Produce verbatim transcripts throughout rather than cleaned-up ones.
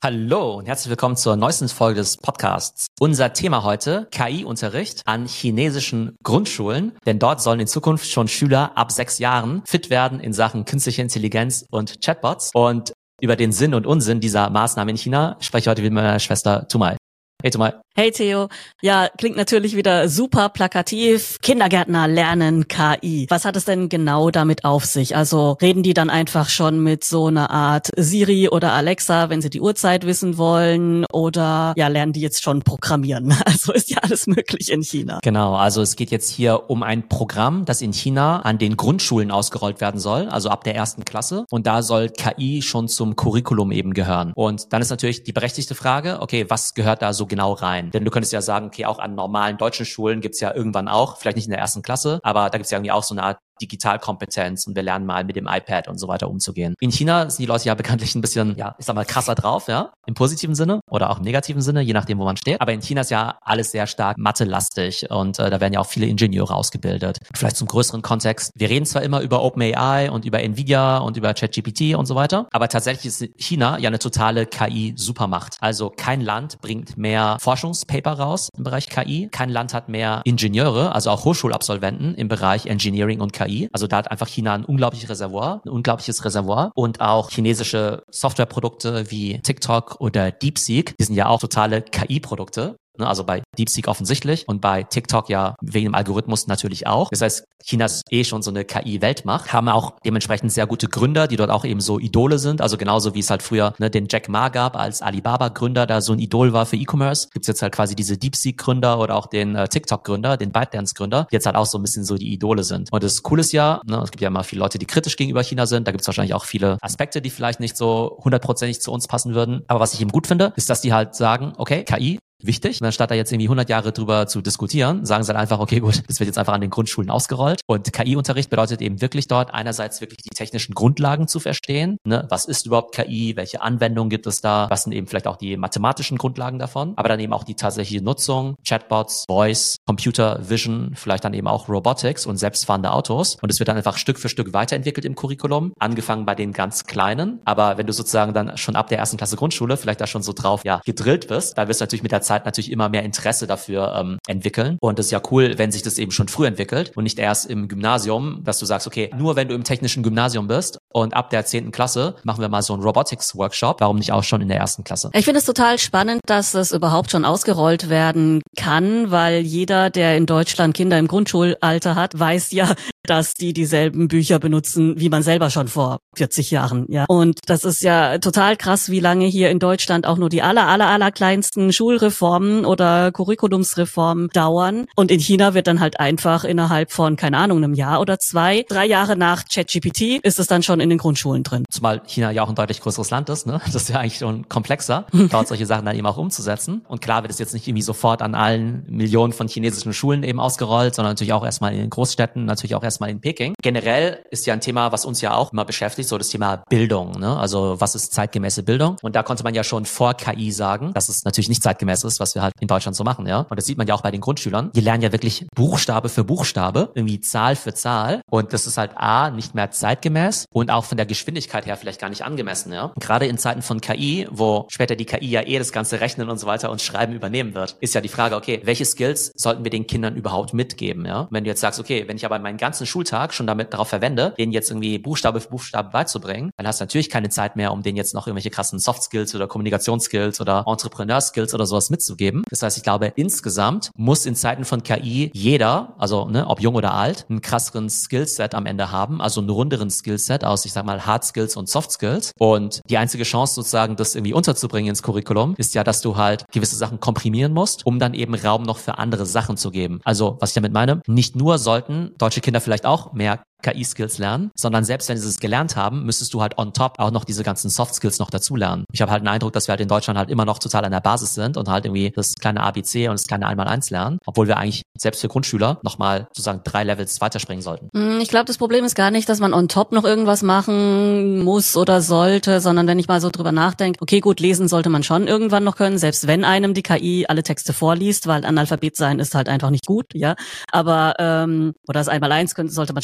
Hallo und herzlich willkommen zur neuesten Folge des Podcasts. Unser Thema heute: K I-Unterricht an chinesischen Grundschulen, denn dort sollen in Zukunft schon Schüler ab sechs Jahren fit werden in Sachen künstliche Intelligenz und Chatbots. Und über den Sinn und Unsinn dieser Maßnahme in China spreche ich heute mit meiner Schwester Tumai. Hey Tumai. Hey Theo. Ja, klingt natürlich wieder super plakativ. Kindergärtner lernen K I. Was hat es denn genau damit auf sich? Also reden die dann einfach schon mit so einer Art Siri oder Alexa, wenn sie die Uhrzeit wissen wollen? Oder ja, lernen die jetzt schon programmieren? Also ist ja alles möglich in China. Genau, also es geht jetzt hier um ein Programm, das in China an den Grundschulen ausgerollt werden soll, also ab der ersten Klasse. Und da soll K I schon zum Curriculum eben gehören. Und dann ist natürlich die berechtigte Frage, okay, was gehört da so genau rein? Denn du könntest ja sagen, okay, auch an normalen deutschen Schulen gibt's ja irgendwann auch, vielleicht nicht in der ersten Klasse, aber da gibt's ja irgendwie auch so eine Art Digitalkompetenz und wir lernen mal mit dem iPad und so weiter umzugehen. In China sind die Leute ja bekanntlich ein bisschen, ja, ich sag mal, krasser drauf, ja, im positiven Sinne oder auch im negativen Sinne, je nachdem, wo man steht. Aber in China ist ja alles sehr stark Mathe-lastig und äh, da werden ja auch viele Ingenieure ausgebildet. Vielleicht zum größeren Kontext. Wir reden zwar immer über OpenAI und über Nvidia und über ChatGPT und so weiter, aber tatsächlich ist China ja eine totale K I-Supermacht. Also kein Land bringt mehr Forschungspaper raus im Bereich K I. Kein Land hat mehr Ingenieure, also auch Hochschulabsolventen im Bereich Engineering und K I. Also da hat einfach China ein unglaubliches Reservoir, ein unglaubliches Reservoir und auch chinesische Softwareprodukte wie TikTok oder DeepSeek, die sind ja auch totale K I-Produkte. Also bei DeepSeek offensichtlich und bei TikTok ja wegen dem Algorithmus natürlich auch. Das heißt, China ist eh schon so eine K I-Weltmacht, haben auch dementsprechend sehr gute Gründer, die dort auch eben so Idole sind. Also genauso wie es halt früher ne, den Jack Ma gab als Alibaba-Gründer, da so ein Idol war für E-Commerce. Gibt's jetzt halt quasi diese DeepSeek-Gründer oder auch den äh, TikTok-Gründer, den ByteDance-Gründer, die jetzt halt auch so ein bisschen so die Idole sind. Und das Coole ist ja, ne, es gibt ja immer viele Leute, die kritisch gegenüber China sind. Da gibt's wahrscheinlich auch viele Aspekte, die vielleicht nicht so hundertprozentig zu uns passen würden. Aber was ich eben gut finde, ist, dass die halt sagen, okay, K I wichtig. Und anstatt da jetzt irgendwie hundert Jahre drüber zu diskutieren, sagen sie halt einfach, okay, gut, das wird jetzt einfach an den Grundschulen ausgerollt. Und K I-Unterricht bedeutet eben wirklich dort einerseits wirklich die technischen Grundlagen zu verstehen. Ne? Was ist überhaupt K I? Welche Anwendungen gibt es da? Was sind eben vielleicht auch die mathematischen Grundlagen davon? Aber dann eben auch die tatsächliche Nutzung, Chatbots, Voice, Computer Vision, vielleicht dann eben auch Robotics und selbstfahrende Autos. Und es wird dann einfach Stück für Stück weiterentwickelt im Curriculum, angefangen bei den ganz Kleinen. Aber wenn du sozusagen dann schon ab der ersten Klasse Grundschule vielleicht da schon so drauf ja gedrillt wirst, da wirst du natürlich mit der Zeit natürlich immer mehr Interesse dafür ähm, entwickeln. Und das ist ja cool, wenn sich das eben schon früh entwickelt und nicht erst im Gymnasium, dass du sagst, okay, nur wenn du im technischen Gymnasium bist und ab der zehnten Klasse machen wir mal so einen Robotics-Workshop. Warum nicht auch schon in der ersten Klasse? Ich finde es total spannend, dass es überhaupt schon ausgerollt werden kann, weil jeder, der in Deutschland Kinder im Grundschulalter hat, weiß ja, dass die dieselben Bücher benutzen, wie man selber schon vor vierzig Jahren, ja. Und das ist ja total krass, wie lange hier in Deutschland auch nur die aller, aller, aller kleinsten Schulreformen oder Curriculumsreformen dauern. Und in China wird dann halt einfach innerhalb von, keine Ahnung, einem Jahr oder zwei, drei Jahre nach ChatGPT ist es dann schon in den Grundschulen drin. Zumal China ja auch ein deutlich größeres Land ist, ne? Das ist ja eigentlich schon komplexer, dort solche Sachen dann eben auch umzusetzen. Und klar wird es jetzt nicht irgendwie sofort an allen Millionen von chinesischen Schulen eben ausgerollt, sondern natürlich auch erstmal in den Großstädten, natürlich auch erstmal mal in Peking. Generell ist ja ein Thema, was uns ja auch immer beschäftigt, so das Thema Bildung, ne? Also was ist zeitgemäße Bildung? Und da konnte man ja schon vor K I sagen, dass es natürlich nicht zeitgemäß ist, was wir halt in Deutschland so machen, ja? Und das sieht man ja auch bei den Grundschülern. Die lernen ja wirklich Buchstabe für Buchstabe, irgendwie Zahl für Zahl. Und das ist halt A, nicht mehr zeitgemäß und auch von der Geschwindigkeit her vielleicht gar nicht angemessen, ja? Und gerade in Zeiten von K I, wo später die K I ja eh das ganze Rechnen und so weiter und Schreiben übernehmen wird, ist ja die Frage, okay, welche Skills sollten wir den Kindern überhaupt mitgeben, ja? Und wenn du jetzt sagst, okay, wenn ich aber meinen ganzen Schultag schon damit darauf verwende, denen jetzt irgendwie Buchstabe für Buchstabe beizubringen, dann hast du natürlich keine Zeit mehr, um denen jetzt noch irgendwelche krassen Soft Skills oder Kommunikationsskills oder Entrepreneur Skills oder sowas mitzugeben. Das heißt, ich glaube, insgesamt muss in Zeiten von K I jeder, also ne, ob jung oder alt, einen krasseren Skillset am Ende haben, also einen runderen Skillset aus, ich sag mal, Hard Skills und Soft Skills. Und die einzige Chance sozusagen, das irgendwie unterzubringen ins Curriculum, ist ja, dass du halt gewisse Sachen komprimieren musst, um dann eben Raum noch für andere Sachen zu geben. Also, was ich damit meine, nicht nur sollten deutsche Kinder vielleicht auch mehr K I-Skills lernen, sondern selbst wenn sie es gelernt haben, müsstest du halt on top auch noch diese ganzen Soft-Skills noch dazu lernen. Ich habe halt den Eindruck, dass wir halt in Deutschland halt immer noch total an der Basis sind und halt irgendwie das kleine A B C und das kleine eins mal eins lernen, obwohl wir eigentlich selbst für Grundschüler nochmal sozusagen drei Levels weiterspringen sollten. Ich glaube, das Problem ist gar nicht, dass man on top noch irgendwas machen muss oder sollte, sondern wenn ich mal so drüber nachdenke, okay, gut, lesen sollte man schon irgendwann noch können, selbst wenn einem die K I alle Texte vorliest, weil Analphabet sein ist halt einfach nicht gut, ja. Aber, ähm, oder das eins mal eins könnte, sollte man schon noch einigermaßen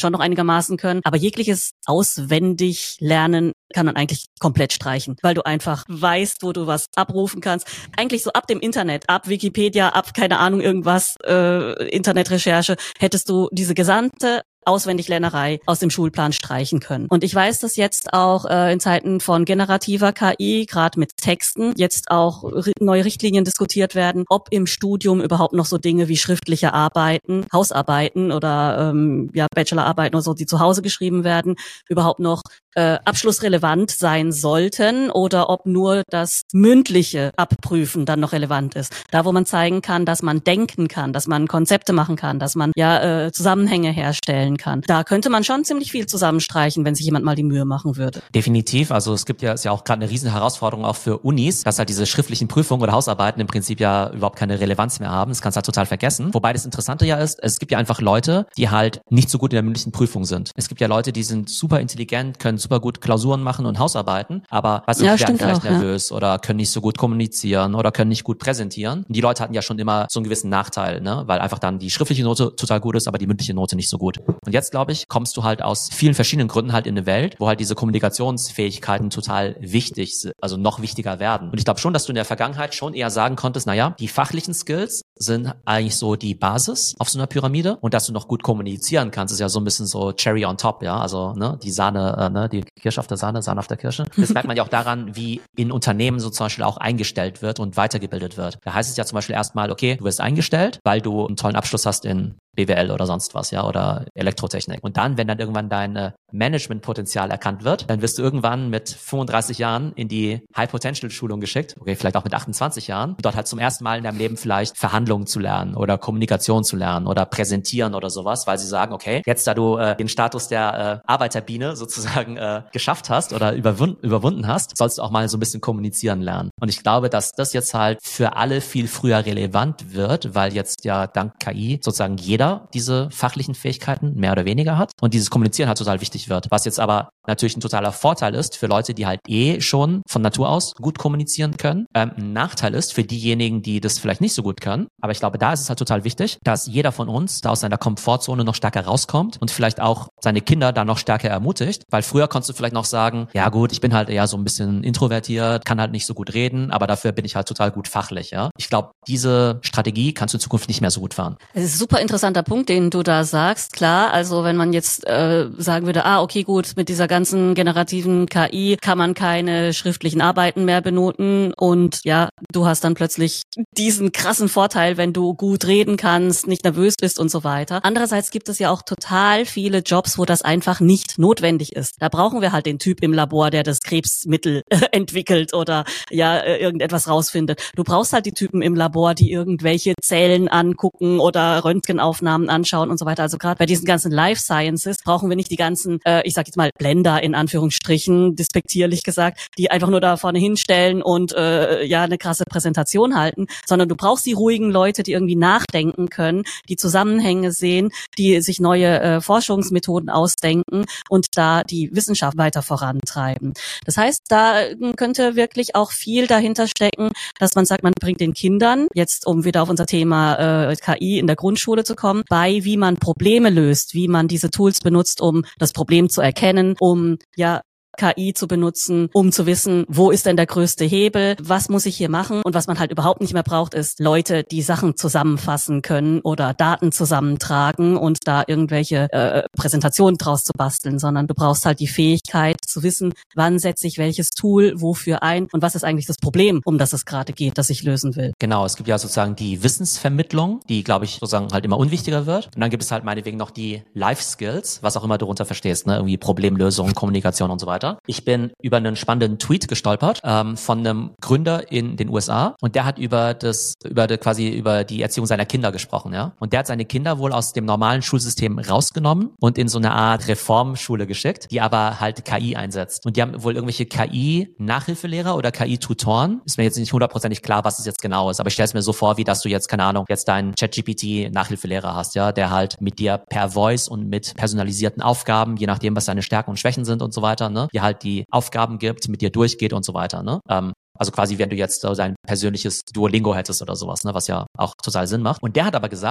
einigermaßen können. Aber jegliches auswendig lernen kann man eigentlich komplett streichen, weil du einfach weißt, wo du was abrufen kannst. Eigentlich so ab dem Internet, ab Wikipedia, ab keine Ahnung irgendwas, äh, Internetrecherche, hättest du diese gesamte Auswendiglernerei aus dem Schulplan streichen können. Und ich weiß, dass jetzt auch äh, in Zeiten von generativer K I, gerade mit Texten, jetzt auch ri- neue Richtlinien diskutiert werden, ob im Studium überhaupt noch so Dinge wie schriftliche Arbeiten, Hausarbeiten oder ähm, ja Bachelorarbeiten oder so, die zu Hause geschrieben werden, überhaupt noch äh, abschlussrelevant sein sollten oder ob nur das mündliche Abprüfen dann noch relevant ist. Da, wo man zeigen kann, dass man denken kann, dass man Konzepte machen kann, dass man ja äh, Zusammenhänge herstellen kann. Da könnte man schon ziemlich viel zusammenstreichen, wenn sich jemand mal die Mühe machen würde. Definitiv. Also es gibt ja, ist ja auch gerade eine riesen Herausforderung auch für Unis, dass halt diese schriftlichen Prüfungen oder Hausarbeiten im Prinzip ja überhaupt keine Relevanz mehr haben. Das kannst du halt total vergessen. Wobei das Interessante ja ist, es gibt ja einfach Leute, die halt nicht so gut in der mündlichen Prüfung sind. Es gibt ja Leute, die sind super intelligent, können super gut Klausuren machen und Hausarbeiten, aber weißt du, Ja, die werden stimmt vielleicht auch, ja. nervös oder können nicht so gut kommunizieren oder können nicht gut präsentieren. Und die Leute hatten ja schon immer so einen gewissen Nachteil, ne? Weil einfach dann die schriftliche Note total gut ist, aber die mündliche Note nicht so gut. Und jetzt, glaube ich, kommst du halt aus vielen verschiedenen Gründen halt in eine Welt, wo halt diese Kommunikationsfähigkeiten total wichtig sind, also noch wichtiger werden. Und ich glaube schon, dass du in der Vergangenheit schon eher sagen konntest, naja, die fachlichen Skills sind eigentlich so die Basis auf so einer Pyramide und dass du noch gut kommunizieren kannst, ist ja so ein bisschen so Cherry on top, ja, also ne, die Sahne, äh, ne, die Kirsche auf der Sahne, Sahne auf der Kirsche. Das merkt man ja auch daran, wie in Unternehmen so zum Beispiel auch eingestellt wird und weitergebildet wird. Da heißt es ja zum Beispiel erstmal, okay, du wirst eingestellt, weil du einen tollen Abschluss hast in B W L oder sonst was, ja, oder Elektrotechnik. Und dann, wenn dann irgendwann dein äh, Managementpotenzial erkannt wird, dann wirst du irgendwann mit fünfunddreißig Jahren in die High-Potential-Schulung geschickt, okay, vielleicht auch mit achtundzwanzig Jahren, dort halt zum ersten Mal in deinem Leben vielleicht Verhandlungen zu lernen oder Kommunikation zu lernen oder präsentieren oder sowas, weil sie sagen, okay, jetzt da du äh, den Status der äh, Arbeiterbiene sozusagen äh, geschafft hast oder überwunden, überwunden hast, sollst du auch mal so ein bisschen kommunizieren lernen. Und ich glaube, dass das jetzt halt für alle viel früher relevant wird, weil jetzt ja dank K I sozusagen jeder diese fachlichen Fähigkeiten mehr oder weniger hat und dieses Kommunizieren halt total wichtig wird. Was jetzt aber natürlich ein totaler Vorteil ist für Leute, die halt eh schon von Natur aus gut kommunizieren können. Ähm, ein Nachteil ist für diejenigen, die das vielleicht nicht so gut können. Aber ich glaube, da ist es halt total wichtig, dass jeder von uns da aus seiner Komfortzone noch stärker rauskommt und vielleicht auch seine Kinder da noch stärker ermutigt. Weil früher konntest du vielleicht noch sagen, ja gut, ich bin halt eher so ein bisschen introvertiert, kann halt nicht so gut reden, aber dafür bin ich halt total gut fachlich. Ja, ich glaube, diese Strategie kannst du in Zukunft nicht mehr so gut fahren. Es ist ein super interessanter Punkt, den du da sagst. Klar, also wenn man jetzt äh, sagen würde, ah, okay, gut, mit dieser ganzen generativen K I kann man keine schriftlichen Arbeiten mehr benoten und ja, du hast dann plötzlich diesen krassen Vorteil, wenn du gut reden kannst, nicht nervös bist und so weiter. Andererseits gibt es ja auch total viele Jobs, wo das einfach nicht notwendig ist. Da brauchen wir halt den Typ im Labor, der das Krebsmittel äh, entwickelt oder ja äh, irgendetwas rausfindet. Du brauchst halt die Typen im Labor, die irgendwelche Zellen angucken oder Röntgenaufnahmen anschauen und so weiter. Also gerade bei diesen ganzen Life Sciences brauchen wir nicht die ganzen, äh, ich sag jetzt mal Blender in Anführungsstrichen, despektierlich gesagt, die einfach nur da vorne hinstellen und äh, ja eine krasse Präsentation halten, sondern du brauchst die ruhigen Leute, die irgendwie nachdenken können, die Zusammenhänge sehen, die sich neue äh, Forschungsmethoden ausdenken und da die Wissenschaft weiter vorantreiben. Das heißt, da äh, könnte wirklich auch viel dahinter stecken, dass man sagt, man bringt den Kindern, jetzt um wieder auf unser Thema äh, K I in der Grundschule zu kommen, bei, wie man Probleme löst, wie man diese Tools benutzt, um das Problem zu erkennen, um ja K I zu benutzen, um zu wissen, wo ist denn der größte Hebel, was muss ich hier machen, und was man halt überhaupt nicht mehr braucht, ist Leute, die Sachen zusammenfassen können oder Daten zusammentragen und da irgendwelche äh, Präsentationen draus zu basteln, sondern du brauchst halt die Fähigkeit zu wissen, wann setze ich welches Tool wofür ein und was ist eigentlich das Problem, um das es gerade geht, das ich lösen will. Genau, es gibt ja sozusagen die Wissensvermittlung, die, glaube ich, sozusagen halt immer unwichtiger wird. Und dann gibt es halt meinetwegen noch die Life Skills, was auch immer du darunter verstehst, ne, irgendwie Problemlösung, Kommunikation und so weiter. Ich bin über einen spannenden Tweet gestolpert ähm, von einem Gründer in den U S A, und der hat über das, über die, quasi über die Erziehung seiner Kinder gesprochen, ja. Und der hat seine Kinder wohl aus dem normalen Schulsystem rausgenommen und in so eine Art Reformschule geschickt, die aber halt K I einsetzt. Und die haben wohl irgendwelche K I-Nachhilfelehrer oder K I-Tutoren. Ist mir jetzt nicht hundertprozentig klar, was es jetzt genau ist, aber ich stelle es mir so vor, wie dass du jetzt, keine Ahnung, jetzt deinen ChatGPT-Nachhilfelehrer hast, ja, der halt mit dir per Voice und mit personalisierten Aufgaben, je nachdem, was deine Stärken und Schwächen sind und so weiter, ne, dir halt die Aufgaben gibt, mit dir durchgeht und so weiter, ne? Ähm, also quasi, wenn du jetzt so dein persönliches Duolingo hättest oder sowas, ne, was ja auch total Sinn macht. Und der hat aber gesagt,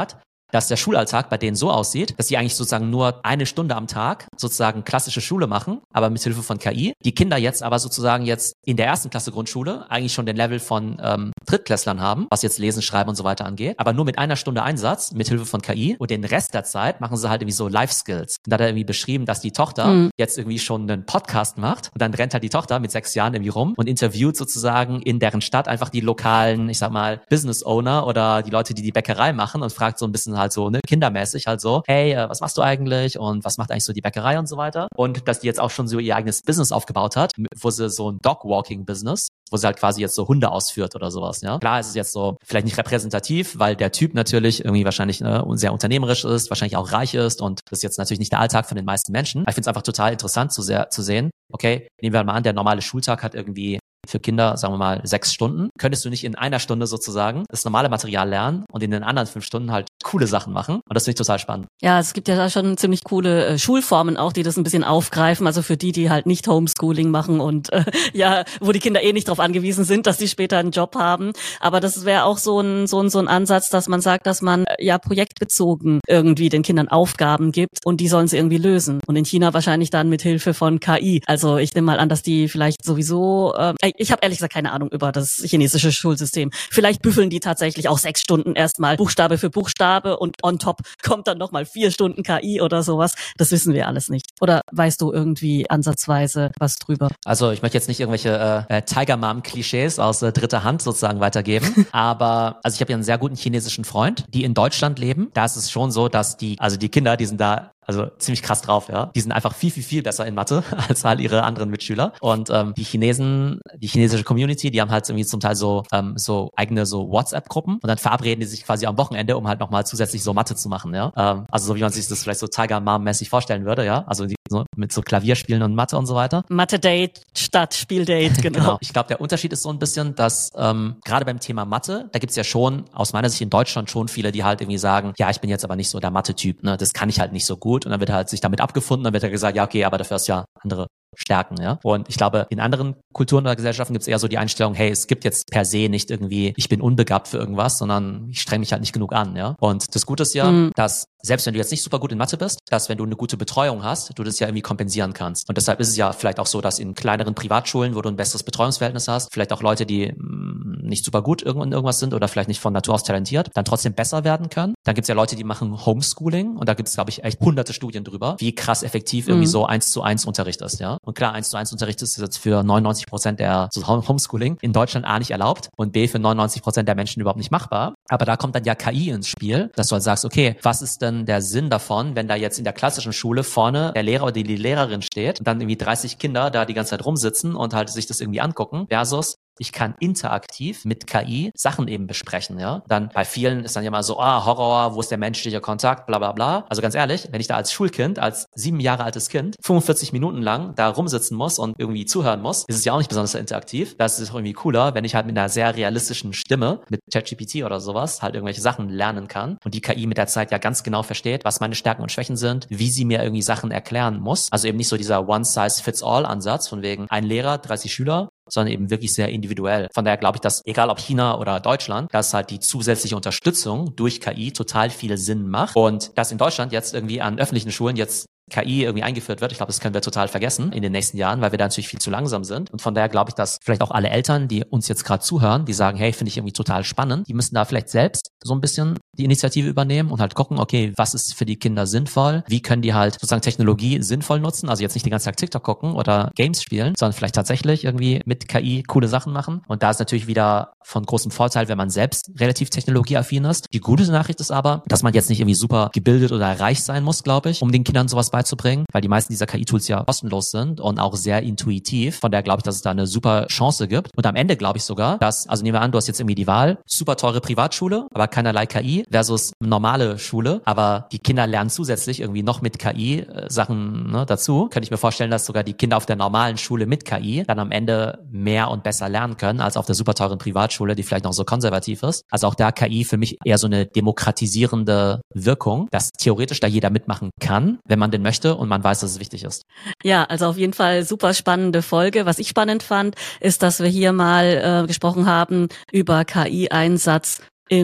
dass der Schulalltag bei denen so aussieht, dass die eigentlich sozusagen nur eine Stunde am Tag sozusagen klassische Schule machen, aber mit Hilfe von K I. Die Kinder jetzt aber sozusagen jetzt in der ersten Klasse Grundschule eigentlich schon den Level von ähm, Drittklässlern haben, was jetzt Lesen, Schreiben und so weiter angeht, aber nur mit einer Stunde Einsatz mit Hilfe von K I und den Rest der Zeit machen sie halt irgendwie so Life-Skills. Und da hat er irgendwie beschrieben, dass die Tochter mhm. jetzt irgendwie schon einen Podcast macht und dann rennt halt die Tochter mit sechs Jahren irgendwie rum und interviewt sozusagen in deren Stadt einfach die lokalen, ich sag mal, Business-Owner oder die Leute, die die Bäckerei machen und fragt so ein bisschen halt so, ne, kindermäßig halt so, hey, äh, was machst du eigentlich und was macht eigentlich so die Bäckerei und so weiter. Und dass die jetzt auch schon so ihr eigenes Business aufgebaut hat, wo sie so ein Dog-Walking-Business, wo sie halt quasi jetzt so Hunde ausführt oder sowas, ja. Klar, es ist jetzt so vielleicht nicht repräsentativ, weil der Typ natürlich irgendwie wahrscheinlich ne, sehr unternehmerisch ist, wahrscheinlich auch reich ist und das ist jetzt natürlich nicht der Alltag von den meisten Menschen. Aber ich finde es einfach total interessant zu, sehr, zu sehen, okay, nehmen wir mal an, der normale Schultag hat irgendwie für Kinder, sagen wir mal, sechs Stunden. Könntest du nicht in einer Stunde sozusagen das normale Material lernen und in den anderen fünf Stunden halt coole Sachen machen? Und das finde ich total spannend. Ja, es gibt ja da schon ziemlich coole äh, Schulformen auch, die das ein bisschen aufgreifen. Also für die, die halt nicht Homeschooling machen und äh, ja, wo die Kinder eh nicht darauf angewiesen sind, dass sie später einen Job haben. Aber das wäre auch so ein so ein so ein Ansatz, dass man sagt, dass man äh, ja projektbezogen irgendwie den Kindern Aufgaben gibt und die sollen sie irgendwie lösen. Und in China wahrscheinlich dann mit Hilfe von K I. Also ich nehme mal an, dass die vielleicht sowieso äh, ich habe ehrlich gesagt keine Ahnung über das chinesische Schulsystem. Vielleicht büffeln die tatsächlich auch sechs Stunden erstmal Buchstabe für Buchstabe und on top kommt dann nochmal vier Stunden K I oder sowas. Das wissen wir alles nicht. Oder weißt du irgendwie ansatzweise was drüber? Also ich möchte jetzt nicht irgendwelche äh, Tiger-Mom-Klischees aus äh, dritter Hand sozusagen weitergeben, aber also ich habe ja einen sehr guten chinesischen Freund, die in Deutschland leben. Da ist es schon so, dass die, also die Kinder, die sind da also ziemlich krass drauf, ja. Die sind einfach viel, viel, viel besser in Mathe als halt ihre anderen Mitschüler. Und ähm, die Chinesen, die chinesische Community, die haben halt irgendwie zum Teil so ähm, so eigene so WhatsApp-Gruppen und dann verabreden die sich quasi am Wochenende, um halt nochmal zusätzlich so Mathe zu machen, ja. Ähm, also so wie man sich das vielleicht so Tiger-Mom-mäßig vorstellen würde, ja. Also die, so, mit so Klavierspielen und Mathe und so weiter. Mathe-Date statt Spiel-Date, genau. Genau. Ich glaube, der Unterschied ist so ein bisschen, dass ähm, gerade beim Thema Mathe, da gibt's ja schon, aus meiner Sicht in Deutschland schon viele, die halt irgendwie sagen, ja, ich bin jetzt aber nicht so der Mathe-Typ, ne, das kann ich halt nicht so gut. Und dann wird halt sich damit abgefunden, dann wird er gesagt, ja, okay, aber dafür hast du ja andere Stärken, ja. Und ich glaube, in anderen Kulturen oder Gesellschaften gibt es eher so die Einstellung, hey, es gibt jetzt per se nicht irgendwie, ich bin unbegabt für irgendwas, sondern ich strenge mich halt nicht genug an, ja. Und das Gute ist ja, mhm. dass selbst wenn du jetzt nicht super gut in Mathe bist, dass wenn du eine gute Betreuung hast, du das ja irgendwie kompensieren kannst. Und deshalb ist es ja vielleicht auch so, dass in kleineren Privatschulen, wo du ein besseres Betreuungsverhältnis hast, vielleicht auch Leute, die mh, nicht super gut in irgendwas sind oder vielleicht nicht von Natur aus talentiert, dann trotzdem besser werden können. Dann gibt es ja Leute, die machen Homeschooling und da gibt es, glaube ich, echt hunderte Studien drüber, wie krass effektiv irgendwie mhm. so eins zu eins Unterricht ist, ja. Und klar, eins zu eins Unterricht ist jetzt für neunundneunzig Prozent der so Homeschooling in Deutschland A nicht erlaubt und B für neunundneunzig Prozent der Menschen überhaupt nicht machbar. Aber da kommt dann ja K I ins Spiel, dass du halt sagst, okay, was ist denn der Sinn davon, wenn da jetzt in der klassischen Schule vorne der Lehrer oder die Lehrerin steht und dann irgendwie dreißig Kinder da die ganze Zeit rumsitzen und halt sich das irgendwie angucken, versus ich kann interaktiv mit K I Sachen eben besprechen, ja. Dann bei vielen ist dann ja mal so, ah, Horror, wo ist der menschliche Kontakt, bla bla bla. Also ganz ehrlich, wenn ich da als Schulkind, als sieben Jahre altes Kind, fünfundvierzig Minuten lang da rumsitzen muss und irgendwie zuhören muss, ist es ja auch nicht besonders interaktiv. Das ist irgendwie cooler, wenn ich halt mit einer sehr realistischen Stimme, mit ChatGPT oder sowas, halt irgendwelche Sachen lernen kann und die K I mit der Zeit ja ganz genau versteht, was meine Stärken und Schwächen sind, wie sie mir irgendwie Sachen erklären muss. Also eben nicht so dieser One-Size-Fits-All-Ansatz von wegen ein Lehrer, dreißig Schüler, sondern eben wirklich sehr individuell. Von daher glaube ich, dass egal ob China oder Deutschland, dass halt die zusätzliche Unterstützung durch K I total viel Sinn macht und dass in Deutschland jetzt irgendwie an öffentlichen Schulen jetzt K I irgendwie eingeführt wird. Ich glaube, das können wir total vergessen in den nächsten Jahren, weil wir da natürlich viel zu langsam sind. Und von daher glaube ich, dass vielleicht auch alle Eltern, die uns jetzt gerade zuhören, die sagen, hey, finde ich irgendwie total spannend, die müssen da vielleicht selbst so ein bisschen die Initiative übernehmen und halt gucken, okay, was ist für die Kinder sinnvoll? Wie können die halt sozusagen Technologie sinnvoll nutzen? Also jetzt nicht den ganzen Tag TikTok gucken oder Games spielen, sondern vielleicht tatsächlich irgendwie mit K I coole Sachen machen. Und da ist natürlich wieder von großem Vorteil, wenn man selbst relativ technologieaffin ist. Die gute Nachricht ist aber, dass man jetzt nicht irgendwie super gebildet oder reich sein muss, glaube ich, um den Kindern sowas beizubringen, weil die meisten dieser K I-Tools ja kostenlos sind und auch sehr intuitiv. Von daher glaube ich, dass es da eine super Chance gibt. Und am Ende glaube ich sogar, dass, also nehmen wir an, du hast jetzt irgendwie die Wahl, super teure Privatschule, aber keinerlei K I versus normale Schule, aber die Kinder lernen zusätzlich irgendwie noch mit K I äh, Sachen ne, dazu. Könnte ich mir vorstellen, dass sogar die Kinder auf der normalen Schule mit K I dann am Ende mehr und besser lernen können, als auf der super teuren Privatschule, die vielleicht noch so konservativ ist. Also auch da K I für mich eher so eine demokratisierende Wirkung, dass theoretisch da jeder mitmachen kann, wenn man denn möchte und man weiß, dass es wichtig ist. Ja, also auf jeden Fall super spannende Folge. Was ich spannend fand, ist, dass wir hier mal äh, gesprochen haben über K I-Einsatz im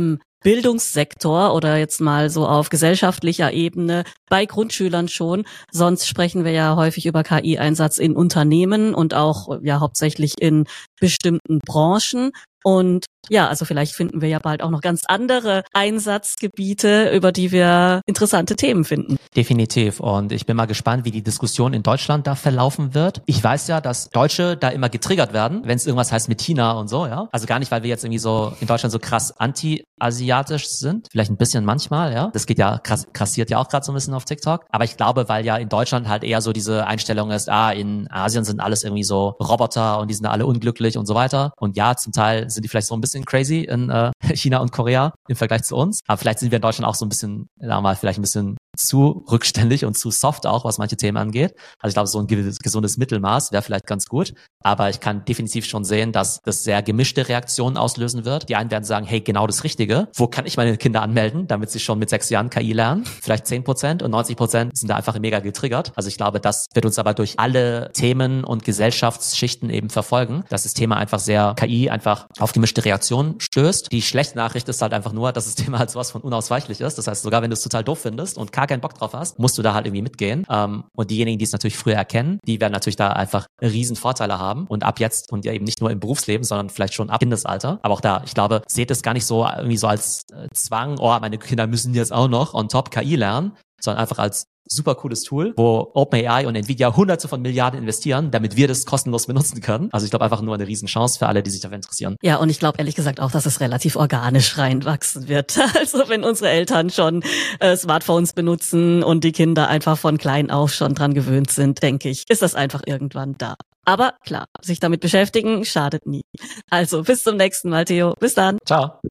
Bildungssektor oder jetzt mal so auf gesellschaftlicher Ebene bei Grundschülern schon. Sonst sprechen wir ja häufig über K I-Einsatz in Unternehmen und auch ja hauptsächlich in bestimmten Branchen. Und ja, also vielleicht finden wir ja bald auch noch ganz andere Einsatzgebiete, über die wir interessante Themen finden. Definitiv. Und ich bin mal gespannt, wie die Diskussion in Deutschland da verlaufen wird. Ich weiß ja, dass Deutsche da immer getriggert werden, wenn es irgendwas heißt mit China und so, ja. Also gar nicht, weil wir jetzt irgendwie so in Deutschland so krass anti-asiatisch sind. Vielleicht ein bisschen manchmal, ja. Das geht ja, krass, krassiert ja auch gerade so ein bisschen auf TikTok. Aber ich glaube, weil ja in Deutschland halt eher so diese Einstellung ist, ah, in Asien sind alles irgendwie so Roboter und die sind alle unglücklich und so weiter. Und ja, zum Teil sind die vielleicht so ein bisschen crazy in äh, China und Korea im Vergleich zu uns. Aber vielleicht sind wir in Deutschland auch so ein bisschen, sagen wir mal, vielleicht ein bisschen zu rückständig und zu soft auch, was manche Themen angeht. Also ich glaube, so ein gesundes Mittelmaß wäre vielleicht ganz gut. Aber ich kann definitiv schon sehen, dass das sehr gemischte Reaktionen auslösen wird. Die einen werden sagen, hey, genau das Richtige. Wo kann ich meine Kinder anmelden, damit sie schon mit sechs Jahren K I lernen? Vielleicht zehn Prozent und neunzig Prozent sind da einfach mega getriggert. Also ich glaube, das wird uns aber durch alle Themen und Gesellschaftsschichten eben verfolgen, dass das Thema einfach sehr K I einfach auf gemischte Reaktionen stößt. Die schlechte Nachricht ist halt einfach nur, dass das Thema halt sowas von unausweichlich ist. Das heißt, sogar wenn du es total doof findest und gar keinen Bock drauf hast, musst du da halt irgendwie mitgehen. Ähm, und diejenigen, die es natürlich früher erkennen, die werden natürlich da einfach riesen Vorteile haben. Und ab jetzt und ja eben nicht nur im Berufsleben, sondern vielleicht schon ab Kindesalter. Aber auch da, ich glaube, seht es gar nicht so irgendwie so als äh, Zwang, oh, meine Kinder müssen jetzt auch noch on top K I lernen, sondern einfach als super cooles Tool, wo OpenAI und Nvidia hunderte von Milliarden investieren, damit wir das kostenlos benutzen können. Also ich glaube einfach nur eine Riesenchance für alle, die sich dafür interessieren. Ja, und ich glaube ehrlich gesagt auch, dass es relativ organisch reinwachsen wird. Also wenn unsere Eltern schon äh, Smartphones benutzen und die Kinder einfach von klein auf schon dran gewöhnt sind, denke ich, ist das einfach irgendwann da. Aber klar, sich damit beschäftigen schadet nie. Also bis zum nächsten Mal, Theo. Bis dann. Ciao.